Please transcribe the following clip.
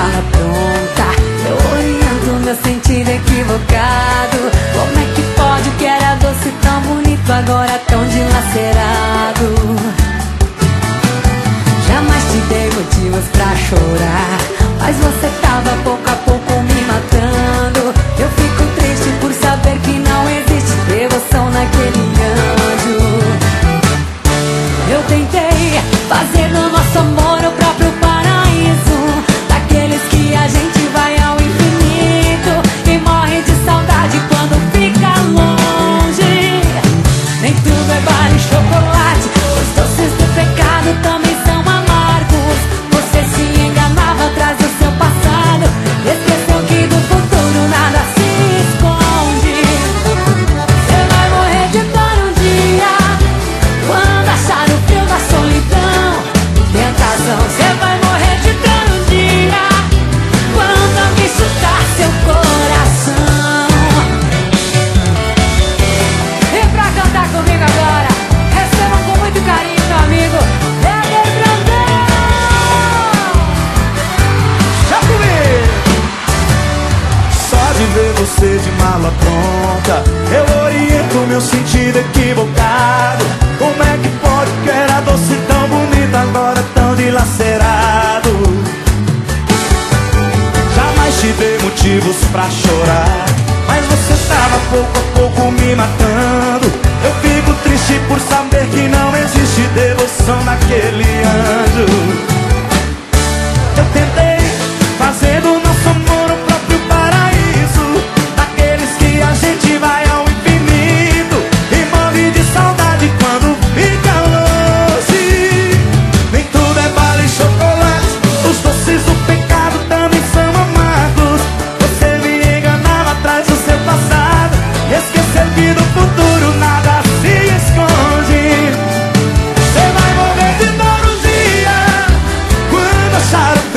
mala pronta. Eu oriento meu sentido equivocado. Como é que pode? O que era doce tão bonito agora tão dilacerado. Jamais te dei motivos pra chorar, mas você tava pouco a pouco me matando. Eu fico triste por saber que não existe devoção naquele anjo. Eu tentei fazer do nosso amor o próprio paraíso, daqueles que a gente vai ao infinito e morre de saudade quando fica longe. Nem tudo é bala e chocolate, os doces do pecado também são amargos. Você se enganava atrás do seu passado, esqueceu que do futuro nada se esconde. Você vai morrer de dor um dia, quando achar o frio da solidão. Tentação, você vai morrer de dor um dia, quando alguém chutar seu coração. E pra cantar comigo agora, recebam com muito carinho meu amigo Éder Brandão. Já comigo! Só de ver você de mala pronta, eu oriento meu sentido equivocado. Como é que pode que era doce tão bonito agora tão dilacerado? Jamais te dei motivos pra chorar, mas você tava pouco a pouco me matando. Eu fico triste por saber que não existe devoção naquele anjo. Eu tentei fazer do nosso amor o próprio paraíso, daqueles que a gente vai ao infinito e morre de saudade quando fica longe. Nem tudo é bala e chocolate, os doces do pecado também são amargos. Você me enganava atrás do seu passado, esqueceu que do futuro nada se esconde. Você vai morrer de dor um dia, quando achar o